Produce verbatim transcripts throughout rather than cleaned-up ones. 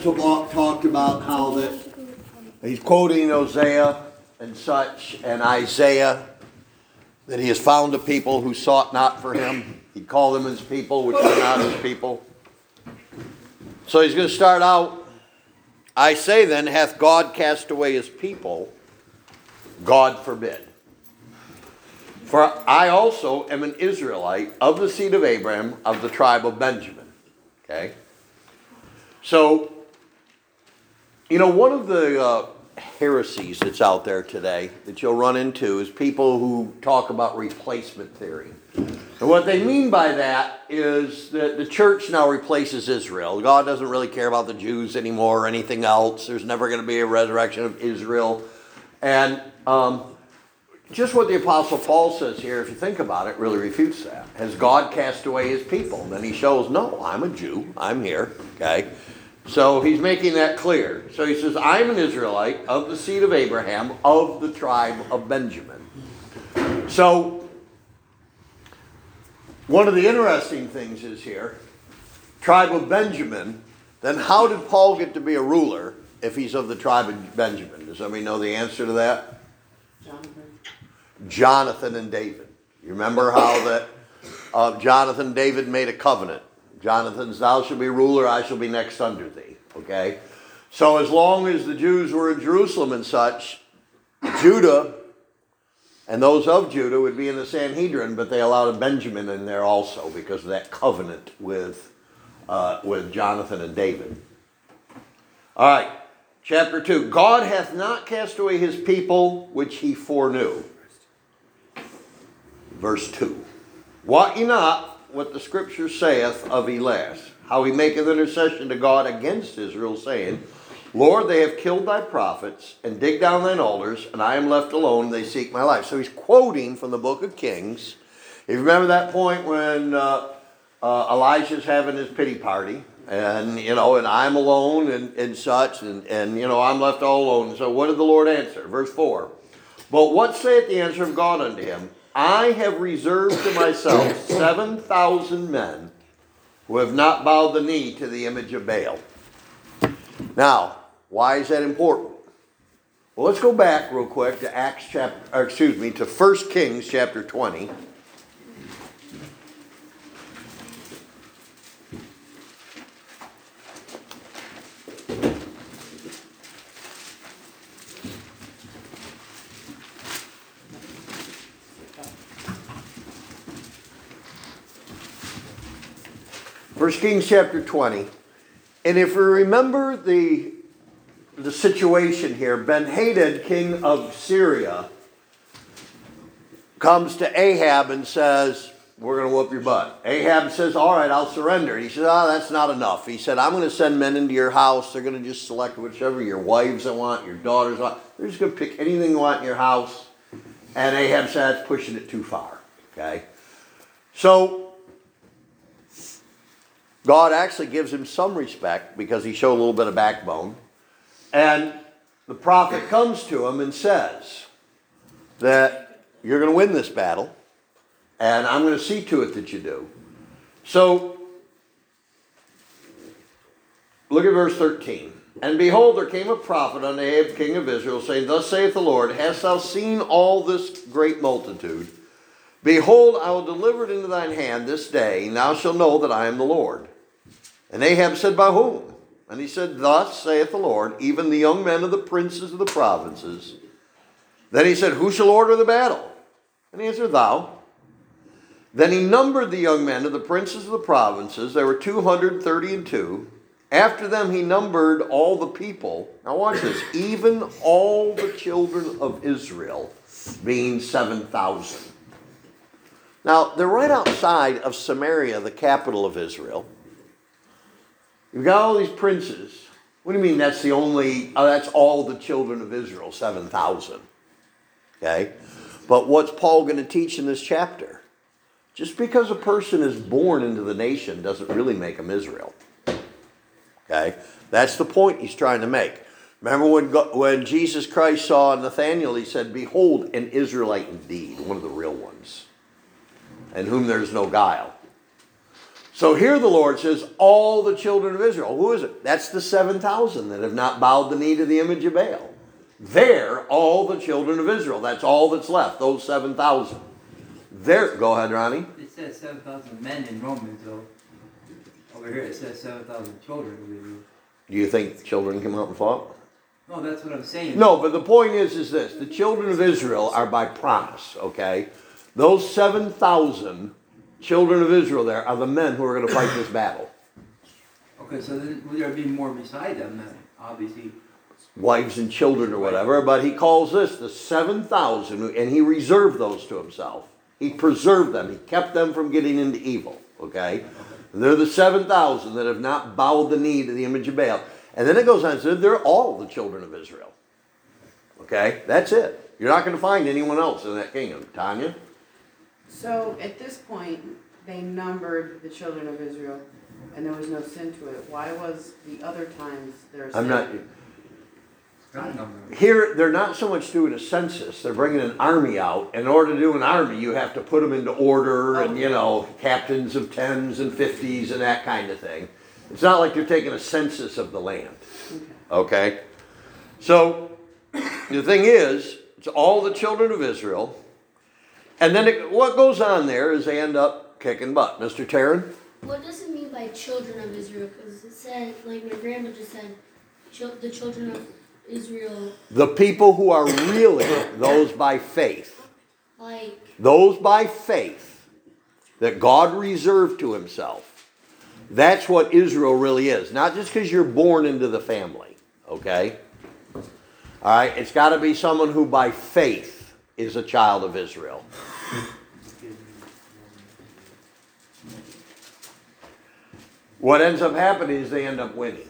talk, talked about how that he's quoting Hosea and such, and Isaiah, that he has found a people who sought not for him. He called them his people, which are not his people. So he's going to start out, I say then, hath God cast away his people? God forbid. For I also am an Israelite of the seed of Abraham, of the tribe of Benjamin. Okay? So, you know, one of the uh, heresies that's out there today that you'll run into is people who talk about replacement theory. And what they mean by that is that the church now replaces Israel. God doesn't really care about the Jews anymore or anything else. There's never going to be a resurrection of Israel. And um, just what the Apostle Paul says here, if you think about it, really refutes that. Has God cast away his people? Then he shows, no, I'm a Jew. I'm here. Okay? So he's making that clear. So he says, I'm an Israelite of the seed of Abraham, of the tribe of Benjamin. So one of the interesting things is here, tribe of Benjamin, then how did Paul get to be a ruler if he's of the tribe of Benjamin? Does somebody know the answer to that? Jonathan. Jonathan and David. You remember how that uh, Jonathan and David made a covenant. Jonathan's, thou shalt be ruler, I shall be next under thee. Okay? So as long as the Jews were in Jerusalem and such, Judah and those of Judah would be in the Sanhedrin, but they allowed a Benjamin in there also because of that covenant with, uh, with Jonathan and David. All right, chapter two. God hath not cast away his people which he foreknew. Verse two. Wot ye not what the scripture saith of Elias, how he maketh intercession to God against Israel, saying, Lord, they have killed thy prophets, and dig down thine altars, and I am left alone, they seek my life. So he's quoting from the book of Kings. If you remember that point when uh, uh, Elijah's having his pity party, and, you know, and I'm alone, and, and such, and, and, you know, I'm left all alone. So what did the Lord answer? Verse four. But what saith the answer of God unto him? I have reserved to myself seven thousand men who have not bowed the knee to the image of Baal. Now, why is that important? Well, let's go back real quick to Acts chapter, or excuse me, to First Kings chapter twenty. First Kings chapter twenty. And if we remember the, the situation here, Ben-Hadad, king of Syria, comes to Ahab and says, we're going to whoop your butt. Ahab says, all right, I'll surrender. And he says, oh, that's not enough. He said, I'm going to send men into your house. They're going to just select whichever your wives I want, your daughters I want. They're just going to pick anything you want in your house. And Ahab said, that's pushing it too far. Okay? So God actually gives him some respect because he showed a little bit of backbone. And the prophet comes to him and says that you're going to win this battle, and I'm going to see to it that you do. So, look at verse thirteen. And behold, there came a prophet unto Ahab, king of Israel, saying, Thus saith the Lord, Hast thou seen all this great multitude? Behold, I will deliver it into thine hand this day, and thou shalt know that I am the Lord. And Ahab said, By whom? And he said, Thus saith the Lord, even the young men of the princes of the provinces. Then he said, Who shall order the battle? And he answered, Thou. Then he numbered the young men of the princes of the provinces. There were two hundred thirty and two. After them he numbered all the people. Now watch this. Even all the children of Israel, being seven thousand. Now, they're right outside of Samaria, the capital of Israel. You've got all these princes. What do you mean that's the only, oh, that's all the children of Israel, seven thousand. Okay? But what's Paul going to teach in this chapter? Just because a person is born into the nation doesn't really make him Israel. Okay? That's the point he's trying to make. Remember when, when Jesus Christ saw Nathanael, he said, Behold, an Israelite indeed, one of the real ones, in whom there's no guile. So here the Lord says, all the children of Israel. Who is it? That's the seven thousand that have not bowed the knee to the image of Baal. They're all the children of Israel. That's all that's left, those seven thousand. There, go ahead, Ronnie. It says seven thousand men in Romans, though. Over here it says seven thousand children of Israel. Do you think children came out and fought? No, that's what I'm saying. No, but the point is, is this. The children of Israel are by promise, okay? Those seven thousand children of Israel there are the men who are going to fight this battle. Okay, so then would there be more beside them then, obviously? Wives and children or whatever, but he calls this the seven thousand, and he reserved those to himself. He preserved them. He kept them from getting into evil, okay? They're the seven thousand that have not bowed the knee to the image of Baal. And then it goes on and says, they're all the children of Israel. Okay? That's it. You're not going to find anyone else in that kingdom. Tanya? So at this point, they numbered the children of Israel, and there was no sin to it. Why was the other times there sin? I'm not... God number. Here, they're not so much doing a census. They're bringing an army out. In order to do an army, you have to put them into order and, you know, captains of tens and fifties and that kind of thing. It's not like you're taking a census of the land. Okay? So, the thing is, it's all the children of Israel. And then it, what goes on there is they end up kicking butt. Mister Taryn? What does it mean by children of Israel? Because it said, like my grandma just said, chil- the children of Israel. The people who are really those by faith. Like. Those by faith that God reserved to himself. That's what Israel really is. Not just because you're born into the family. Okay? All right? It's got to be someone who by faith is a child of Israel. What ends up happening is they end up winning.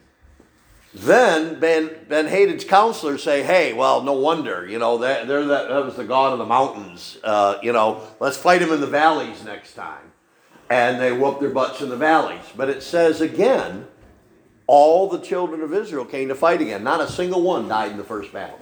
Then Ben Ben Hadad's counselors say, hey, well, no wonder, you know, that, they're that, that was the god of the mountains. Uh, you know, let's fight him in the valleys next time. And they whoop their butts in the valleys. But it says again, all the children of Israel came to fight again. Not a single one died in the first battle.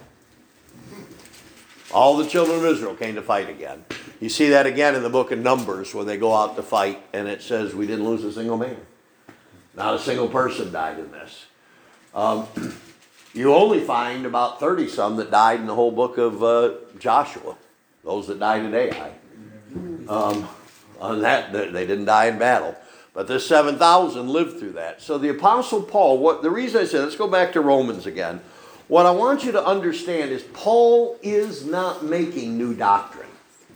All the children of Israel came to fight again. You see that again in the book of Numbers where they go out to fight and it says we didn't lose a single man. Not a single person died in this. Um, you only find about thirty some that died in the whole book of uh, Joshua. Those that died at Ai. Um, on that, they didn't die in battle. But this seven thousand lived through that. So the Apostle Paul, what the reason I said, let's go back to Romans again. What I want you to understand is Paul is not making new doctrine.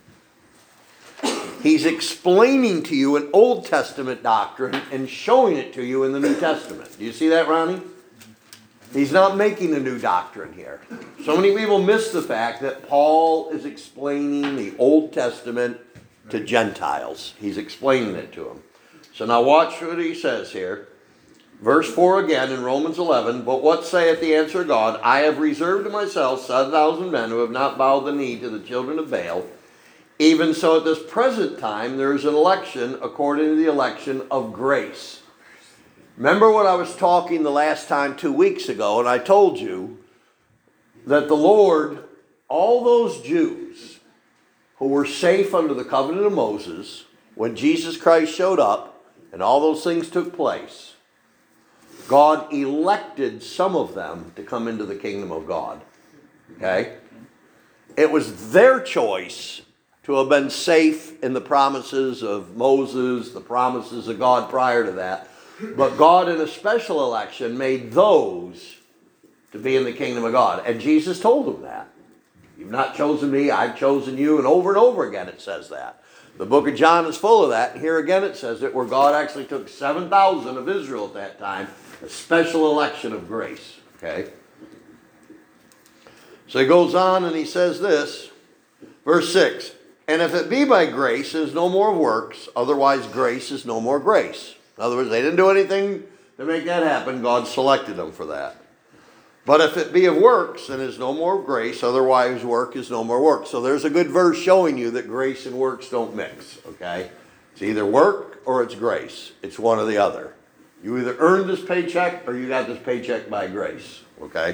He's explaining to you an Old Testament doctrine and showing it to you in the New Testament. Do you see that, Ronnie? He's not making a new doctrine here. So many people miss the fact that Paul is explaining the Old Testament to Gentiles. He's explaining it to them. So now watch what he says here. Verse four again in Romans eleven. But what saith the answer of God? I have reserved to myself seven thousand men who have not bowed the knee to the children of Baal. Even so at this present time there is an election according to the election of grace. Remember what I was talking the last time two weeks ago, and I told you that the Lord, all those Jews who were safe under the covenant of Moses, when Jesus Christ showed up and all those things took place, God elected some of them to come into the kingdom of God. Okay? It was their choice to have been safe in the promises of Moses, the promises of God prior to that. But God in a special election made those to be in the kingdom of God. And Jesus told them that. You've not chosen me, I've chosen you. And over and over again it says that. The book of John is full of that. And here again it says it where God actually took seven thousand of Israel at that time. A special election of grace. Okay? So he goes on and he says this. Verse six. And if it be by grace, it is no more works. Otherwise grace is no more grace. In other words, they didn't do anything to make that happen. God selected them for that. But if it be of works, then is no more grace. Otherwise, work is no more work. So there's a good verse showing you that grace and works don't mix. Okay? It's either work or it's grace. It's one or the other. You either earned this paycheck or you got this paycheck by grace. Okay?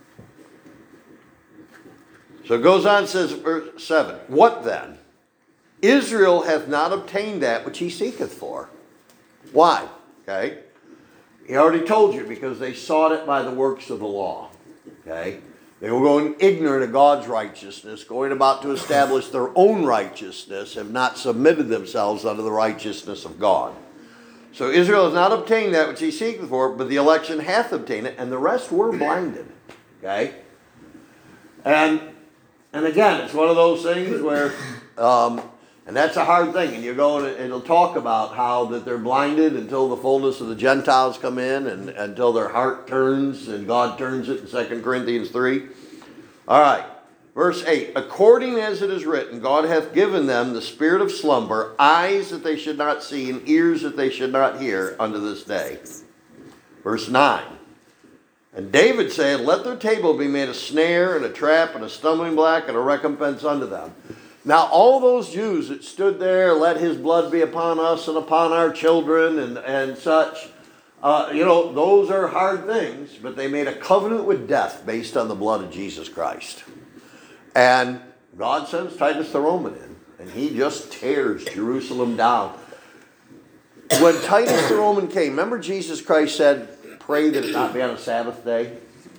So it goes on and says, verse seven. What then? Israel hath not obtained that which he seeketh for. Why? Okay? He already told you, because they sought it by the works of the law. Okay? They were going ignorant of God's righteousness, going about to establish their own righteousness, have not submitted themselves unto the righteousness of God. So Israel has not obtained that which he seeketh for, but the election hath obtained it, and the rest were blinded. Okay? And and again, it's one of those things where, um, and that's a hard thing, and you go and it'll talk about how that they're blinded until the fullness of the Gentiles come in, and until their heart turns, and God turns it in Second Corinthians three. All right, verse eight. According as it is written, God hath given them the spirit of slumber, eyes that they should not see, and ears that they should not hear unto this day. Verse nine. And David said, let their table be made a snare and a trap and a stumbling block and a recompense unto them. Now all those Jews that stood there, let his blood be upon us and upon our children and, and such, uh, you know, those are hard things, but they made a covenant with death based on the blood of Jesus Christ. And God sends Titus the Roman in, and he just tears Jerusalem down. When Titus the Roman came, remember Jesus Christ said, pray that it not be on a Sabbath day?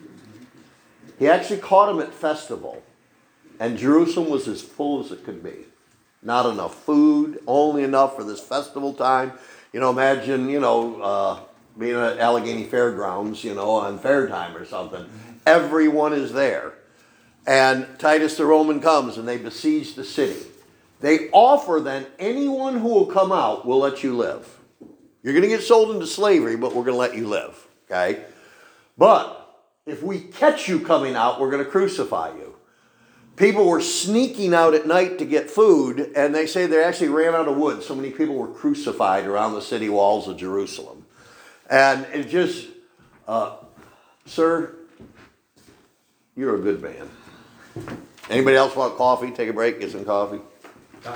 He actually caught him at festival. And Jerusalem was as full as it could be. Not enough food, only enough for this festival time. You know, imagine, you know, uh, being at Allegheny Fairgrounds, you know, on fair time or something. Everyone is there. And Titus the Roman comes and they besiege the city. They offer then, anyone who will come out, we'll let you live. You're going to get sold into slavery, but we're going to let you live. Okay? But if we catch you coming out, we're going to crucify you. People were sneaking out at night to get food, and they say they actually ran out of wood. So many people were crucified around the city walls of Jerusalem. And it just, uh, sir, you're a good man. Anybody else want coffee? Take a break, get some coffee. Done.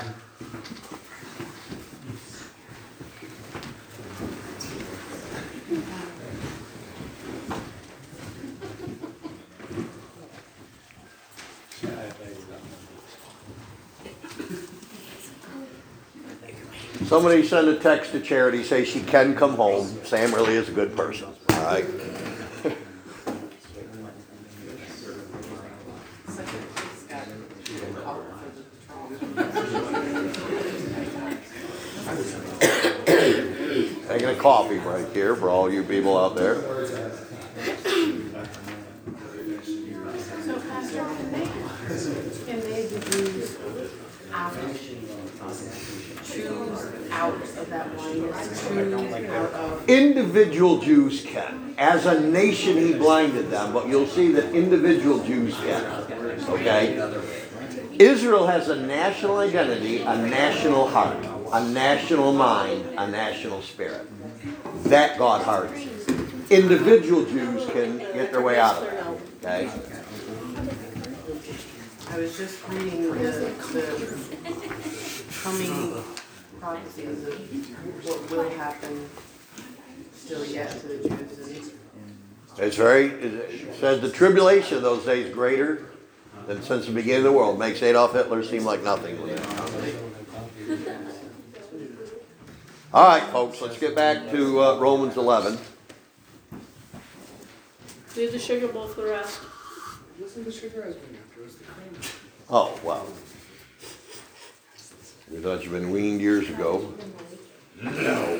Somebody send a text to Charity, say she can come home. Sam really is a good person. All right. Taking a coffee break here for all you people out there. So Pastor, can they, can they deduce out, choose out of that blindness, choose out of? Individual Jews can. As a nation, he blinded them, but you'll see that individual Jews can. Okay? Israel has a national identity, a national heart, a national mind, a national spirit. That God hardens. Individual Jews can get their way out of it. Okay? I was just reading the, the coming prophecies of what will happen still yet to the Jews. It's very, it says the tribulation of those days greater than since the beginning of the world. Makes Adolf Hitler seem like nothing. All right, folks, let's get back to uh, Romans eleven. Leave the sugar bowl for the rest. Listen to sugar has been after us, the cream. Oh, wow. We thought you'd been weaned years ago. No.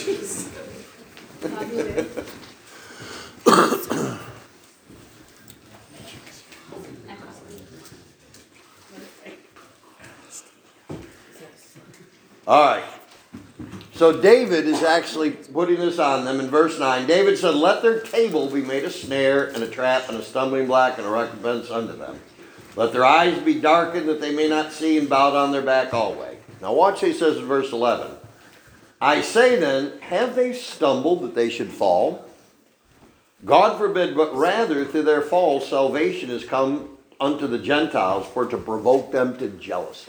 All right. So David is actually putting this on them in verse nine. David said, let their table be made a snare and a trap and a stumbling block and a recompense unto them. Let their eyes be darkened that they may not see and bow down their back always. Now watch what he says in verse eleven. I say then, have they stumbled that they should fall? God forbid, but rather through their fall salvation is come unto the Gentiles for to provoke them to jealousy.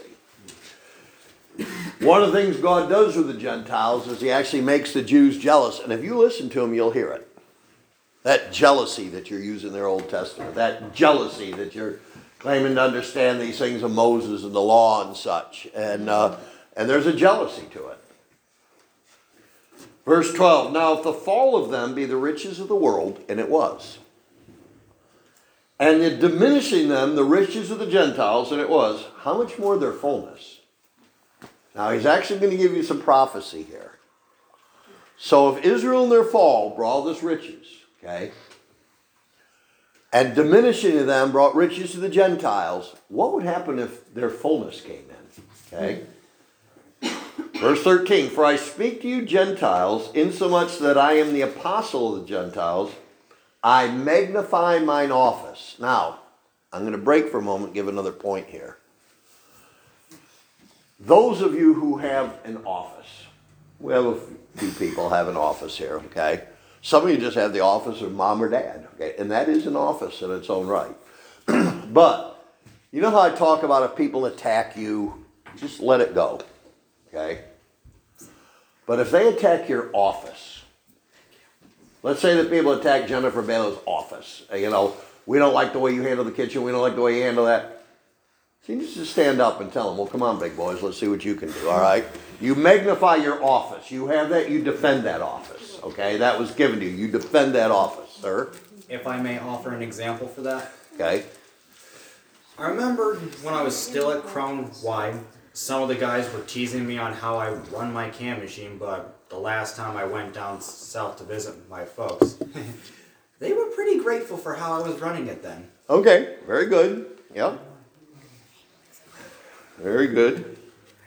One of the things God does with the Gentiles is he actually makes the Jews jealous. And if you listen to him, you'll hear it. That jealousy that you're using in their Old Testament. That jealousy that you're claiming to understand these things of Moses and the law and such. And, uh, and there's a jealousy to it. Verse twelve, now if the fall of them be the riches of the world, and it was, and the diminishing them the riches of the Gentiles, and it was, how much more their fullness? Now he's actually going to give you some prophecy here. So if Israel in their fall brought all this riches, okay, and diminishing of them brought riches to the Gentiles, what would happen if their fullness came in? Okay. Verse thirteen, for I speak to you Gentiles, insomuch that I am the apostle of the Gentiles, I magnify mine office. Now, I'm going to break for a moment and give another point here. Those of you who have an office, we have a few people have an office here, okay? Some of you just have the office of mom or dad, okay? And that is an office in its own right. But, you know how I talk about if people attack you, just let it go, okay? But if they attack your office, let's say that people attack Jennifer Baylor's office. You know, we don't like the way you handle the kitchen. We don't like the way you handle that. So you just stand up and tell them, well, come on, big boys. Let's see what you can do, all right? You magnify your office. You have that. You defend that office, okay? That was given to you. You defend that office, sir. If I may offer an example for that. Okay? I remember when I was still at Crown Wide, some of the guys were teasing me on how I run my can machine, but the last time I went down south to visit my folks, they were pretty grateful for how I was running it then. Okay, very good. Yep. Very good.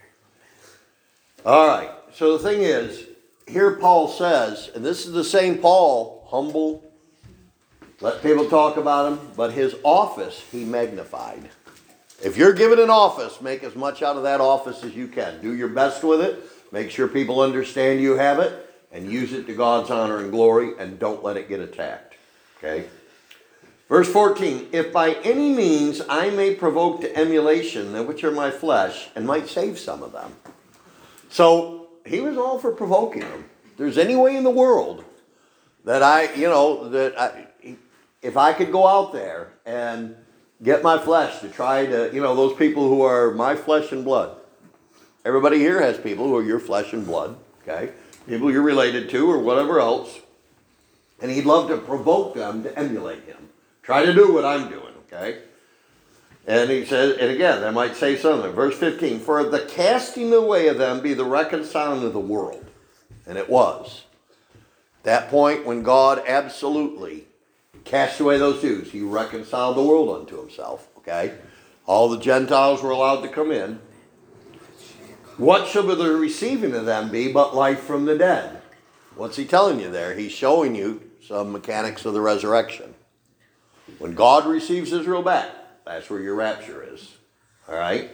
All right, so the thing is, here Paul says, and this is the same Paul, humble, let people talk about him, but his office he magnified. If you're given an office, make as much out of that office as you can. Do your best with it. Make sure people understand you have it, and use it to God's honor and glory, and don't let it get attacked. Okay? Verse fourteen, if by any means I may provoke to emulation, which are my flesh, and might save some of them. So, he was all for provoking them. If there's any way in the world that I, you know, that I, if I could go out there and get my flesh to try to, you know, those people who are my flesh and blood. Everybody here has people who are your flesh and blood, okay? People you're related to or whatever else. And he'd love to provoke them to emulate him. Try to do what I'm doing, okay? And he says, and again, I might say something. Verse fifteen, for the casting away of them be the reconciling of the world. And it was. At that point when God absolutely cast away those Jews, he reconciled the world unto himself, okay? All the Gentiles were allowed to come in. What shall the receiving of them be but life from the dead? What's he telling you there? He's showing you some mechanics of the resurrection. When God receives Israel back, that's where your rapture is. All right?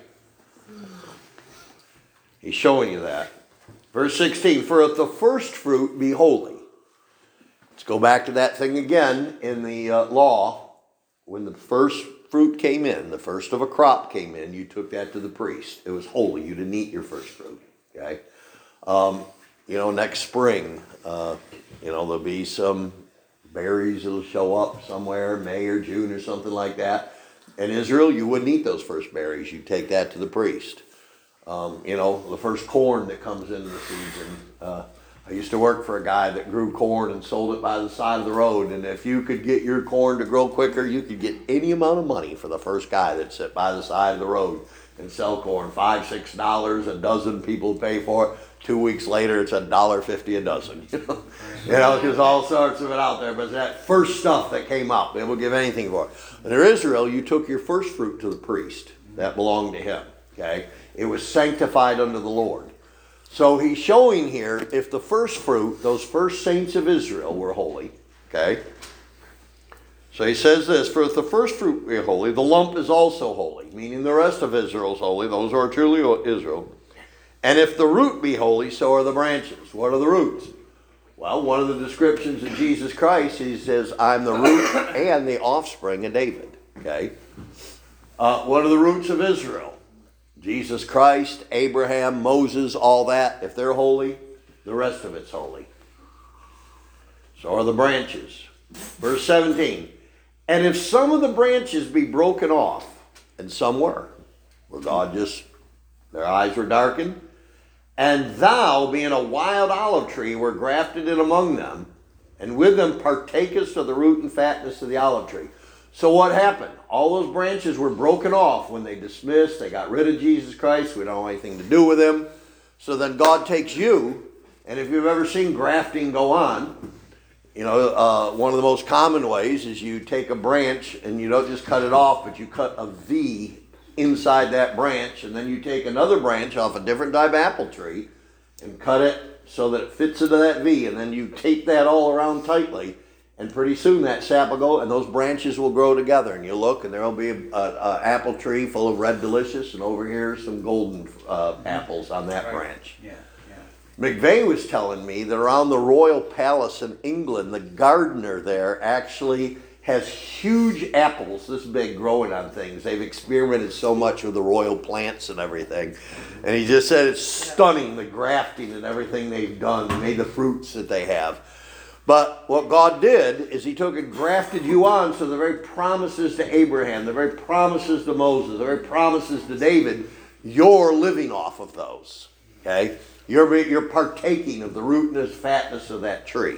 He's showing you that. Verse sixteen, for if the first fruit be holy. Let's go back to that thing again in the uh, law. When the first fruit came in, the first of a crop came in, you took that to the priest. It was holy. You didn't eat your first fruit. Okay? Um, you know, next spring, uh, you know, there'll be some berries that'll show up somewhere, May or June or something like that. In Israel, you wouldn't eat those first berries. You'd take that to the priest. Um, you know, the first corn that comes in the season. Uh, I used to work for a guy that grew corn and sold it by the side of the road. And if you could get your corn to grow quicker, you could get any amount of money for the first guy that sit by the side of the road and sell corn. Five, six dollars a dozen people pay for it. Two weeks later, it's a dollar fifty a dozen. You know, you know, there's all sorts of it out there. But that first stuff that came up, they will give anything for it. And in Israel, you took your first fruit to the priest. That belonged to him. Okay, it was sanctified unto the Lord. So he's showing here, if the first fruit, those first saints of Israel were holy, okay? So he says this, for if the first fruit be holy, the lump is also holy, meaning the rest of Israel is holy, those who are truly Israel. And if the root be holy, so are the branches. What are the roots? Well, one of the descriptions of Jesus Christ, he says, I'm the root and the offspring of David, okay? Uh, what are the roots of Israel? Jesus Christ, Abraham, Moses, all that. If they're holy, the rest of it's holy. So are the branches. Verse seventeen. And if some of the branches be broken off, and some were, where God just, their eyes were darkened, And thou, being a wild olive tree, were grafted in among them, and with them partakest of the root and fatness of the olive tree. So what happened? All those branches were broken off when they dismissed, they got rid of Jesus Christ, we don't have anything to do with him. So then God takes you, and if you've ever seen grafting go on, you know, uh, one of the most common ways is you take a branch and you don't just cut it off, but you cut a V inside that branch, and then you take another branch off a different type of apple tree and cut it so that it fits into that V, and then you tape that all around tightly, and pretty soon that sap will go and those branches will grow together, and you look and there will be a, a, a apple tree full of red delicious, and over here some golden uh, apples on that Right. branch. Yeah, yeah. McVeigh was telling me that around the Royal Palace in England, the gardener there actually has huge apples this big growing on things. They've experimented so much with the royal plants and everything. And he just said it's stunning, the grafting and everything they've done, and made the fruits that they have. But what God did is he took and grafted you on, so the very promises to Abraham, the very promises to Moses, the very promises to David, you're living off of those. Okay? You're, you're partaking of the rootness, fatness of that tree.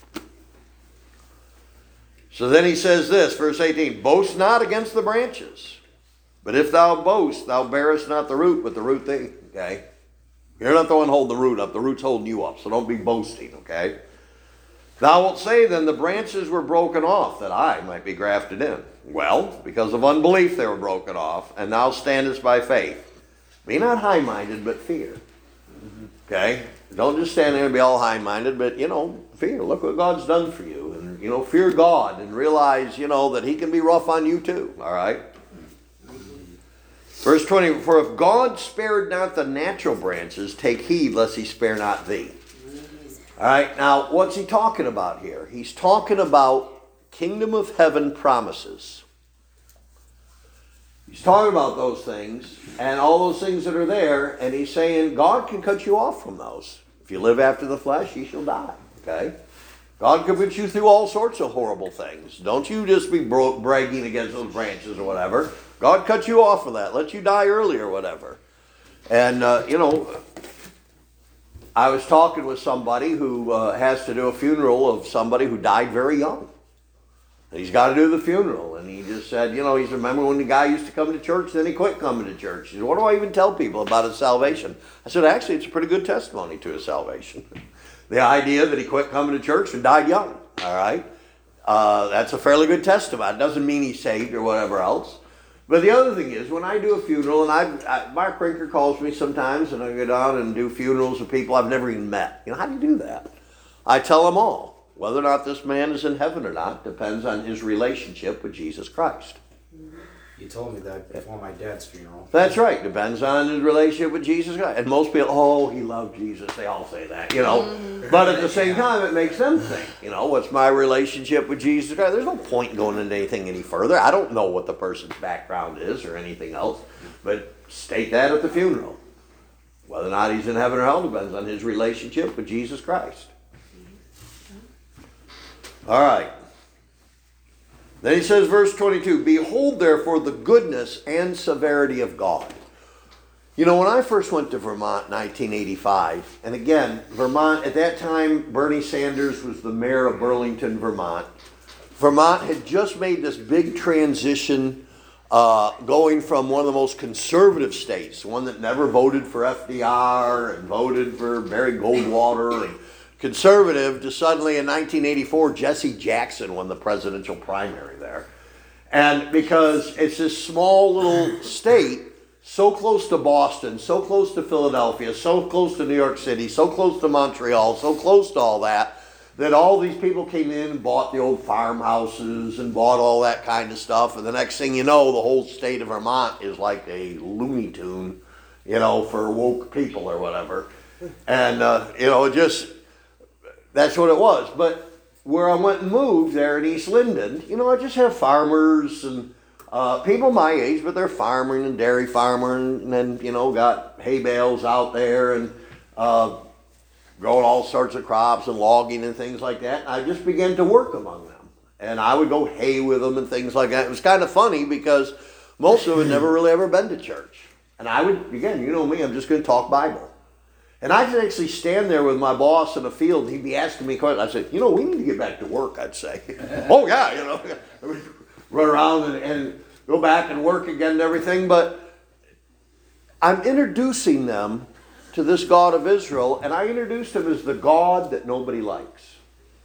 So then he says this, verse eighteen, boast not against the branches, but if thou boast, thou bearest not the root, but the root thee. Okay? You're not the one holding the root up. The root's holding you up, so don't be boasting, okay? Thou wilt say then, the branches were broken off, that I might be grafted in. Well, because of unbelief they were broken off, and thou standest by faith. Be not high-minded, but fear. Okay? Don't just stand there and be all high-minded, but, you know, fear. Look what God's done for you. And, you know, fear God and realize, you know, that he can be rough on you too. All right? Verse twenty, for if God spared not the natural branches, take heed lest he spare not thee. All right, now what's he talking about here? He's talking about kingdom of heaven promises. He's talking about those things and all those things that are there, and he's saying God can cut you off from those. If you live after the flesh, you shall die. Okay? God can put you through all sorts of horrible things. Don't you just be bro- bragging against those branches or whatever. God cut you off of that. Let you die early or whatever. And, uh, you know, I was talking with somebody who uh, has to do a funeral of somebody who died very young. And he's got to do the funeral. And he just said, you know, he's remember when the guy used to come to church, then he quit coming to church. He said, what do I even tell people about his salvation? I said, actually, it's a pretty good testimony to his salvation. The idea that he quit coming to church and died young, all right? Uh, that's a fairly good testimony. It doesn't mean he's saved or whatever else. But the other thing is, when I do a funeral, and I, I Mark Rinker calls me sometimes, and I go down and do funerals of people I've never even met. You know, how do you do that? I tell them all, whether or not this man is in heaven or not depends on his relationship with Jesus Christ. You told me that before my dad's funeral. That's right. Depends on his relationship with Jesus Christ. And most people, oh, he loved Jesus. They all say that, you know. Mm-hmm. But at the same time, it makes them think, you know, what's my relationship with Jesus Christ? There's no point in going into anything any further. I don't know what the person's background is or anything else. But state that at the funeral. Whether or not he's in heaven or hell depends on his relationship with Jesus Christ. All right. Then he says, verse twenty-two, behold therefore the goodness and severity of God. You know, when I first went to Vermont in nineteen eighty-five, and again, Vermont, at that time, Bernie Sanders was the mayor of Burlington, Vermont. Vermont had just made this big transition uh, going from one of the most conservative states, one that never voted for F D R and voted for Barry Goldwater and conservative, to suddenly in nineteen eighty-four, Jesse Jackson won the presidential primary there. And because it's this small little state, so close to Boston, so close to Philadelphia, so close to New York City, so close to Montreal, so close to all that, that all these people came in and bought the old farmhouses and bought all that kind of stuff. And the next thing you know, the whole state of Vermont is like a Looney Tune, you know, for woke people or whatever. And, uh, you know, it just... That's what it was. But where I went and moved there in East Linden, you know, I just have farmers and uh, people my age, but they're farming and dairy farming, and then, you know, got hay bales out there and uh, growing all sorts of crops and logging and things like that. And I just began to work among them. And I would go hay with them and things like that. It was kind of funny because most of them had never really ever been to church. And I would, again, you know me, I'm just going to talk Bible. And I could actually stand there with my boss in the field, and he'd be asking me questions. I said, you know, we need to get back to work, I'd say. Oh, yeah, you know, run around and, and go back and work again and everything. But I'm introducing them to this God of Israel, and I introduced him as the God that nobody likes.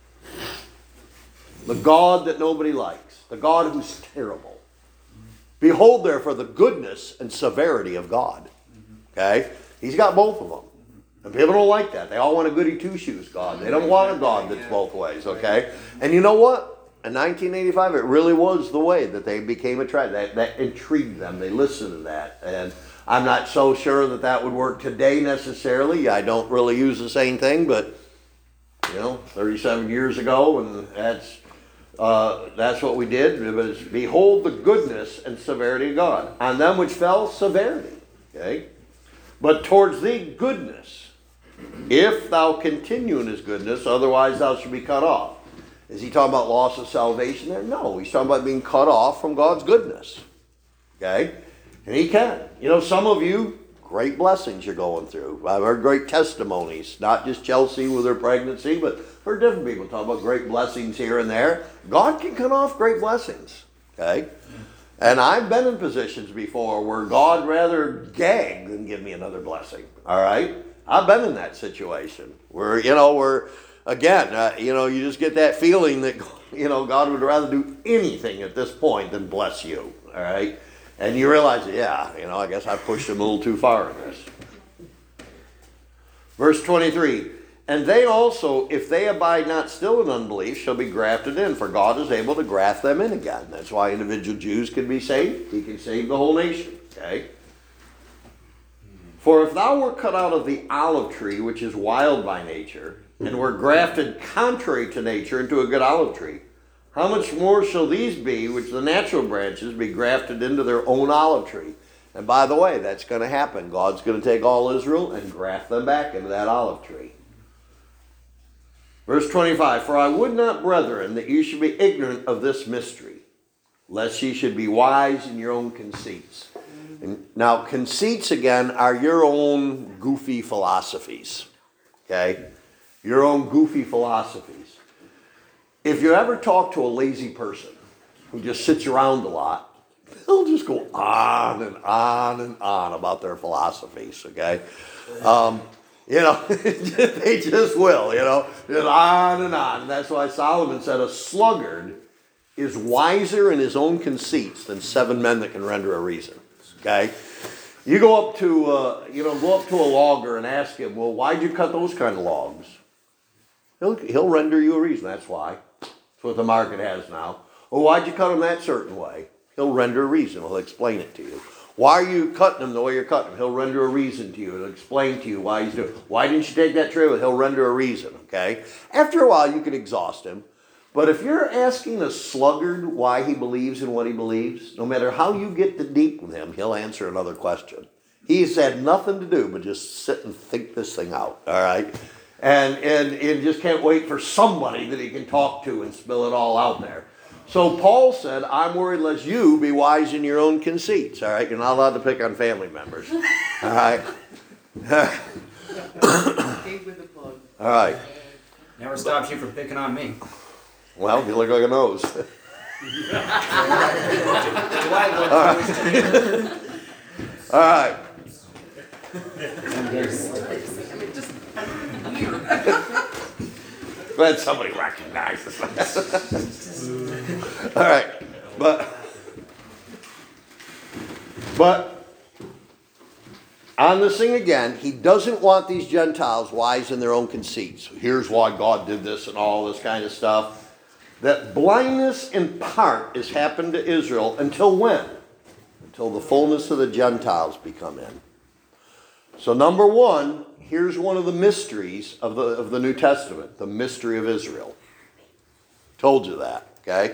The God that nobody likes. The God who's terrible. Behold, therefore, the goodness and severity of God. Okay? He's got both of them. And people don't like that. They all want a goody two-shoes God. They don't want a God that's both ways, okay? And you know what? In nineteen eighty-five, it really was the way that they became attracted. That, that intrigued them. They listened to that. And I'm not so sure that that would work today necessarily. I don't really use the same thing, but, you know, thirty-seven years ago, and that's uh, that's what we did. It was, behold the goodness and severity of God. On them which fell, severity, okay? But towards thee, goodness. If thou continue in his goodness, otherwise thou shalt be cut off. Is he talking about loss of salvation there? No, he's talking about being cut off from God's goodness. Okay? And he can. You know, some of you, great blessings you're going through. I've heard great testimonies, not just Chelsea with her pregnancy, but heard different people talk about great blessings here and there. God can cut off great blessings. Okay? And I've been in positions before where God rather gag than give me another blessing. All right? I've been in that situation where, you know, where, again, uh, you know, you just get that feeling that, you know, God would rather do anything at this point than bless you. All right? And you realize, yeah, you know, I guess I pushed him a little too far in this. Verse twenty-three, and they also, if they abide not still in unbelief, shall be grafted in, for God is able to graft them in again. That's why individual Jews can be saved. He can save the whole nation. Okay? For if thou were cut out of the olive tree, which is wild by nature, and were grafted contrary to nature into a good olive tree, how much more shall these be, which the natural branches, be grafted into their own olive tree? And by the way, that's going to happen. God's going to take all Israel and graft them back into that olive tree. Verse twenty-five, for I would not, brethren, that you should be ignorant of this mystery, lest ye should be wise in your own conceits. And now, conceits, again, are your own goofy philosophies. Okay? Your own goofy philosophies. If you ever talk to a lazy person who just sits around a lot, they'll just go on and on and on about their philosophies, okay? Um, you know, they just will, you know, just on and on. And that's why Solomon said a sluggard is wiser in his own conceits than seven men that can render a reason, okay? You go up to, uh, you know, go up to a logger and ask him, well, why'd you cut those kind of logs? He'll, he'll render you a reason, that's why. That's what the market has now. Well, why'd you cut them that certain way? He'll render a reason. He'll explain it to you. Why are you cutting them the way you're cutting them? He'll render a reason to you. He'll explain to you why he's doing it. Why didn't you take that tree with? He'll render a reason, okay? After a while, you can exhaust him. But if you're asking a sluggard why he believes in what he believes, no matter how you get the deep with him, he'll answer another question. He's had nothing to do but just sit and think this thing out, all right? And, and, and just can't wait for somebody that he can talk to and spill it all out there. So Paul said, I'm worried lest you be wise in your own conceits. All right, you're not allowed to pick on family members. All right. Gave with the plug. All right. Never stops you from picking on me. Well, you look like a nose. Do I look All right. I mean, just Glad somebody recognizes that. All right, but but on this thing again, he doesn't want these Gentiles wise in their own conceits. Here's why God did this and all this kind of stuff. That blindness in part has happened to Israel until when? Until the fullness of the Gentiles become in. So number one, here's one of the mysteries of the, of the New Testament, the mystery of Israel. Told you that, okay?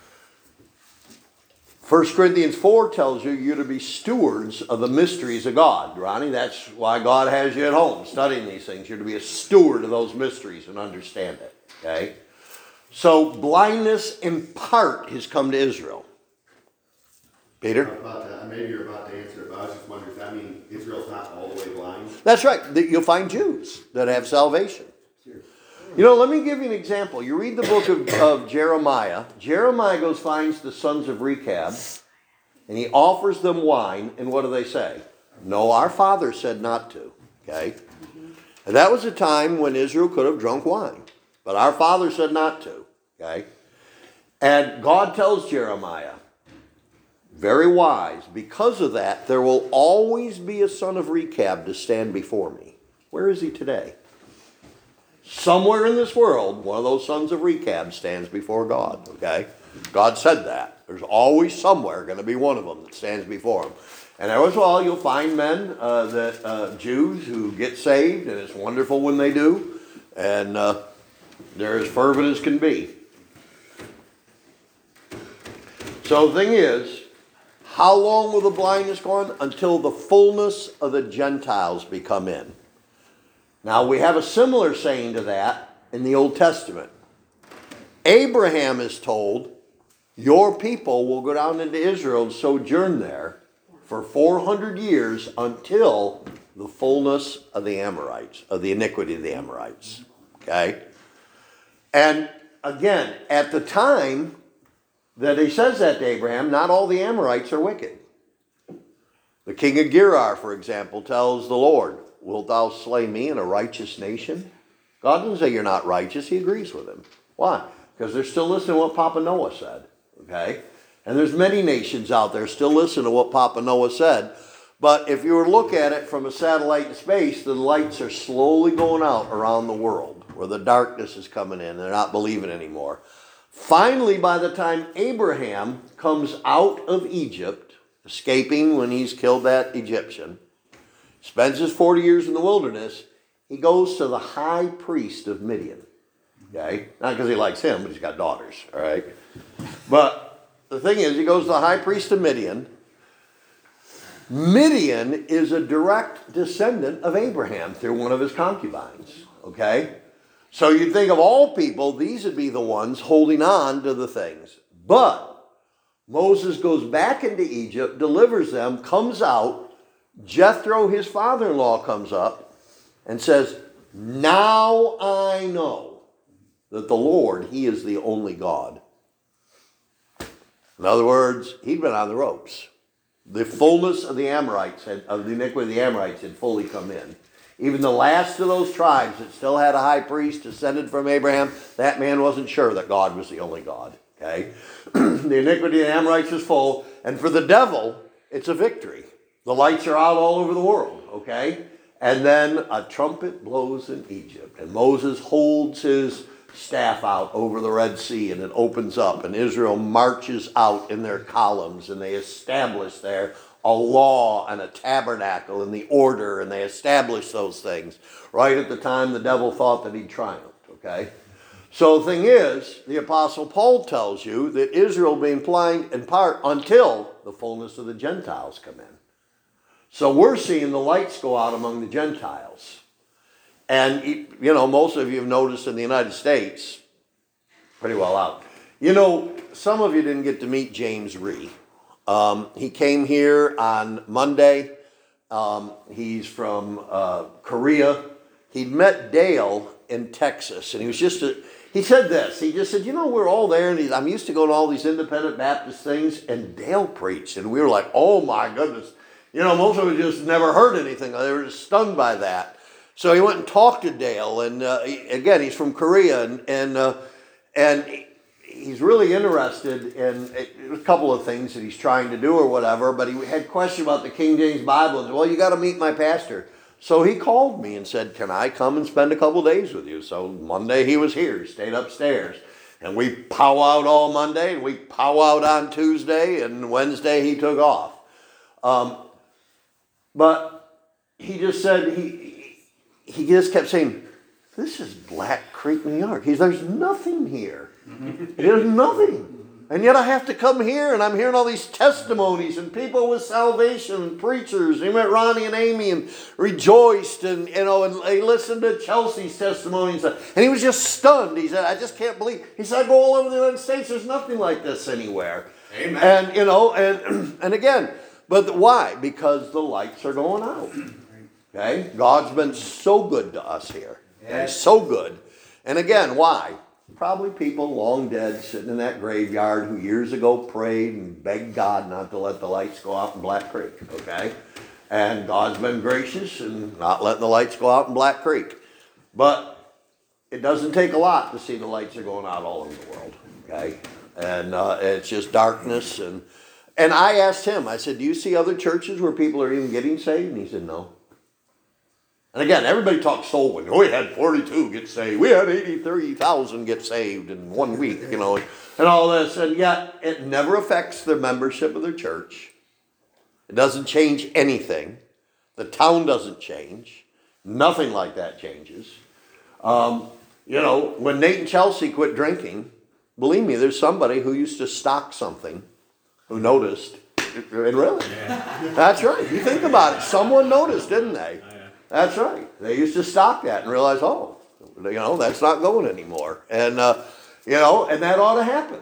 First Corinthians four tells you you're to be stewards of the mysteries of God. Ronnie, that's why God has you at home studying these things. You're to be a steward of those mysteries and understand it, okay? So blindness in part has come to Israel. Peter? About that. Maybe you're about to answer it, but I was just wondering, does that mean Israel's not all the way blind? That's right. You'll find Jews that have salvation. You know, let me give you an example. You read the book of, of Jeremiah. Jeremiah goes, finds the sons of Rechab, and he offers them wine, and what do they say? No, our father said not to. Okay? And that was a time when Israel could have drunk wine, but our father said not to. Okay? And God tells Jeremiah, very wise, because of that, there will always be a son of Rechab to stand before me. Where is he today? Somewhere in this world, one of those sons of Rechab stands before God, okay? God said that. There's always somewhere going to be one of them that stands before him. And as well, you'll find men, uh, that uh, Jews who get saved, and it's wonderful when they do, and uh, they're as fervent as can be. So the thing is, how long will the blindness go on? Until the fullness of the Gentiles become in. Now, we have a similar saying to that in the Old Testament. Abraham is told, your people will go down into Israel and sojourn there for four hundred years until the fullness of the Amorites, of the iniquity of the Amorites. Okay? And again, at the time that he says that to Abraham, not all the Amorites are wicked. The king of Gerar, for example, tells the Lord, wilt thou slay me in a righteous nation? God doesn't say you're not righteous. He agrees with him. Why? Because they're still listening to what Papa Noah said. Okay? And there's many nations out there still listening to what Papa Noah said. But if you were to look at it from a satellite in space, the lights are slowly going out around the world where the darkness is coming in. They're not believing anymore. Finally, by the time Abraham comes out of Egypt, escaping when he's killed that Egyptian, spends his forty years in the wilderness, he goes to the high priest of Midian. Okay? Not because he likes him, but he's got daughters. All right? But the thing is, he goes to the high priest of Midian. Midian is a direct descendant of Abraham through one of his concubines. Okay? So you'd think of all people, these would be the ones holding on to the things. But Moses goes back into Egypt, delivers them, comes out. Jethro, his father-in-law, comes up and says, now I know that the Lord, he is the only God. In other words, he'd been on the ropes. The fullness of the Amorites, had, of the iniquity of the Amorites had fully come in. Even the last of those tribes that still had a high priest descended from Abraham, that man wasn't sure that God was the only God. Okay? The iniquity of the Amorites is full, and for the devil, it's a victory. The lights are out all over the world, okay? And then a trumpet blows in Egypt, and Moses holds his staff out over the Red Sea, and it opens up, and Israel marches out in their columns, and they establish there a law and a tabernacle and the order, and they establish those things right at the time the devil thought that he'd triumphed, okay? So the thing is, the Apostle Paul tells you that Israel being blind in part until the fullness of the Gentiles come in. So we're seeing the lights go out among the Gentiles. And, you know, most of you have noticed in the United States, pretty well out. You know, some of you didn't get to meet James Rhee. Um, he came here on Monday. Um, he's from uh, Korea. He'd met Dale in Texas, and he was just a, he said this. He just said, you know, we're all there, and he's, I'm used to going to all these independent Baptist things, and Dale preached, and we were like, oh my goodness. You know, most of us just never heard anything. They were just stunned by that. So he went and talked to Dale, and uh, he, again, he's from Korea, and and uh, and he's really interested in a couple of things that he's trying to do or whatever. But he had a question about the King James Bible, and said, well, you got to meet my pastor. So he called me and said, can I come and spend a couple days with you? So Monday he was here, he stayed upstairs, and we powwowed all Monday, and we powwowed on Tuesday, and Wednesday he took off. Um, but he just said he. He just kept saying, this is Black Creek, New York. He's, there's nothing here. There's nothing. And yet I have to come here, and I'm hearing all these testimonies and people with salvation and preachers. He met Ronnie and Amy and rejoiced, and you know, and they listened to Chelsea's testimony and stuff. And he was just stunned. He said, I just can't believe. He said, I go all over the United States. There's nothing like this anywhere. Amen. And, you know, and, and again, but why? Because the lights are going out. Okay? God's been so good to us here. Okay? Yes. So good. And again, why? Probably people long dead sitting in that graveyard who years ago prayed and begged God not to let the lights go out in Black Creek. Okay? And God's been gracious and not letting the lights go out in Black Creek. But it doesn't take a lot to see the lights are going out all over the world. Okay? And uh, it's just darkness. And and I asked him, I said, do you see other churches where people are even getting saved? And he said, no. And again, everybody talks soul winning. We had forty-two get saved. We had eighty-three thousand get saved in one week, you know, and all this. And yet it never affects their membership of their church. It doesn't change anything. The town doesn't change. Nothing like that changes. Um, you know, when Nate and Chelsea quit drinking, believe me, there's somebody who used to stock something who noticed. And really, yeah. That's right. You think about it. Someone noticed, didn't they? That's right. They used to stock that and realize, oh, you know, that's not going anymore. And, uh, you know, and that ought to happen.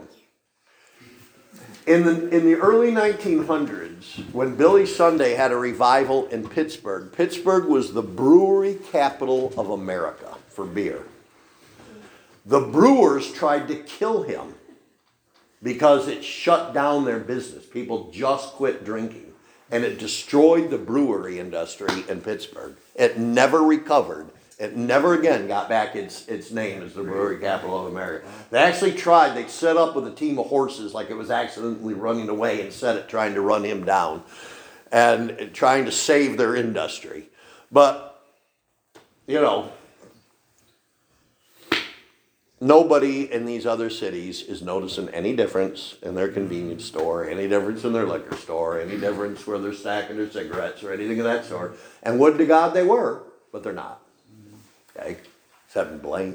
In the, in the early nineteen hundreds, when Billy Sunday had a revival in Pittsburgh, Pittsburgh was the brewery capital of America for beer. The brewers tried to kill him because it shut down their business. People just quit drinking. And it destroyed the brewery industry in Pittsburgh. It never recovered. It never again got back its its name as the brewery capital of America. They actually tried. They set up with a team of horses like it was accidentally running away and set it trying to run him down and trying to save their industry. But, you know, nobody in these other cities is noticing any difference in their convenience store, any difference in their liquor store, any difference where they're stacking their cigarettes or anything of that sort. And would to God they were, but they're not. Okay? Except Blaine.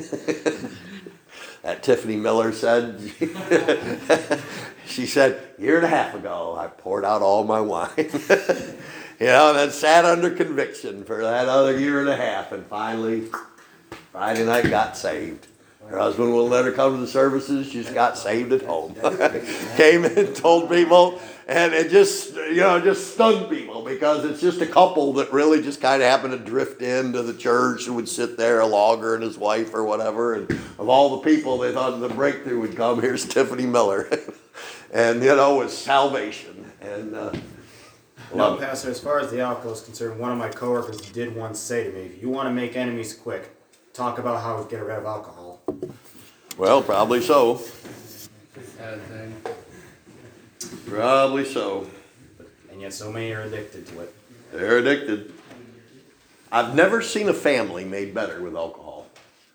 That Tiffany Miller said, she said, a year and a half ago, I poured out all my wine. You know, and then sat under conviction for that other year and a half, and finally, Friday night got saved. Her husband wouldn't let her come to the services. She just got saved at home. Came and told people, and it just, you know, just stunned people because it's just a couple that really just kind of happened to drift into the church and would sit there, a logger and his wife or whatever. And of all the people they thought the breakthrough would come, here's Tiffany Miller. And, you know, it's salvation. And, uh, No, Pastor, as far as the alcohol is concerned, one of my coworkers did once say to me, if you want to make enemies quick, talk about how to get rid of alcohol. well, probably so. Sad thing. Probably so. And yet so many are addicted to it. They're addicted. I've never seen a family made better with alcohol.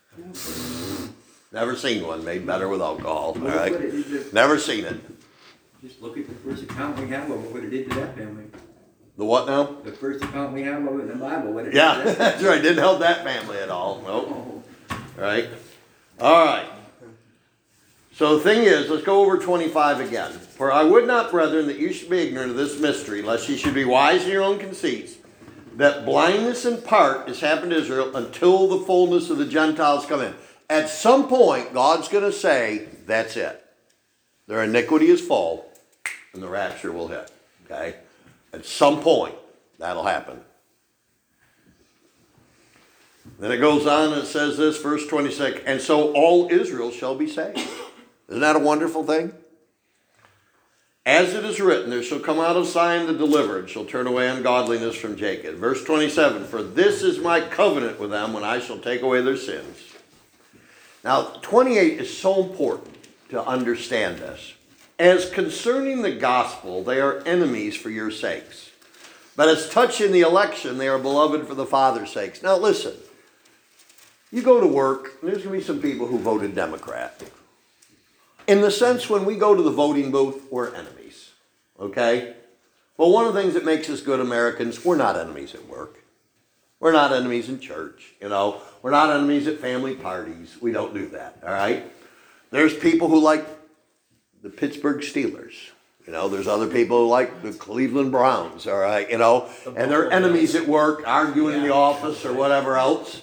Never seen one made better with alcohol. All right. Never seen it. Just look at the first account we have of it, what it did to that family. The what now? The first account we have of it in the Bible, what it did Yeah, to that that's right. Didn't help that family at all. Nope. Right? All right. So the thing is, let's go over twenty-five again. For I would not, brethren, that you should be ignorant of this mystery, lest ye should be wise in your own conceits, that blindness in part has happened to Israel until the fullness of the Gentiles come in. At some point, God's going to say, that's it. Their iniquity is full, and the rapture will hit. Okay? At some point, that'll happen. Then it goes on and it says this, verse twenty-six, and so all Israel shall be saved. Isn't that a wonderful thing? As it is written, there shall come out of Zion the delivered, shall turn away ungodliness from Jacob. Verse twenty-seven, for this is my covenant with them when I shall take away their sins. Now, twenty-eight is so important to understand this. As concerning the gospel, they are enemies for your sakes. But as touching the election, they are beloved for the Father's sakes. Now listen, you go to work, and there's going to be some people who voted Democrat. In the sense when we go to the voting booth, we're enemies. Okay? Well, one of the things that makes us good Americans, we're not enemies at work. We're not enemies in church, you know. We're not enemies at family parties. We don't do that, all right? There's people who like the Pittsburgh Steelers. You know, there's other people who like the Cleveland Browns, all right, you know. And they're enemies at work, arguing in the office or whatever else.